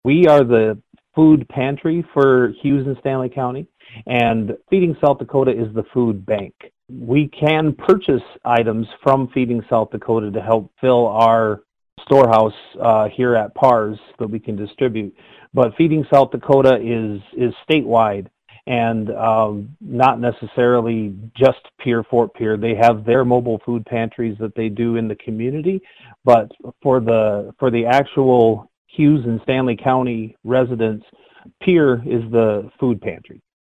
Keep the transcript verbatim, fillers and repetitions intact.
We are the food pantry for Hughes and Stanley County, and Feeding South Dakota is the food bank. We can purchase items from Feeding South Dakota to help fill our storehouse uh, here at P A R S that we can distribute. But Feeding South Dakota is is statewide and um, not necessarily just Pierre Fort Pierre. They have their mobile food pantries that they do in the community, but for the for the actual Hughes and Stanley County residents, Pierre is the food pantry.